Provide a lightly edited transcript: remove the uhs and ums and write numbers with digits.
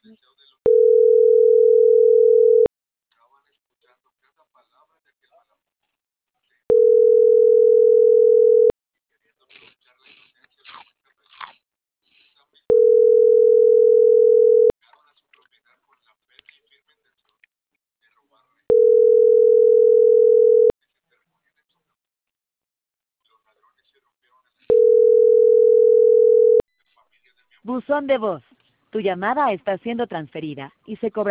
Buzón de voz. Tu llamada está siendo transferida y se cobra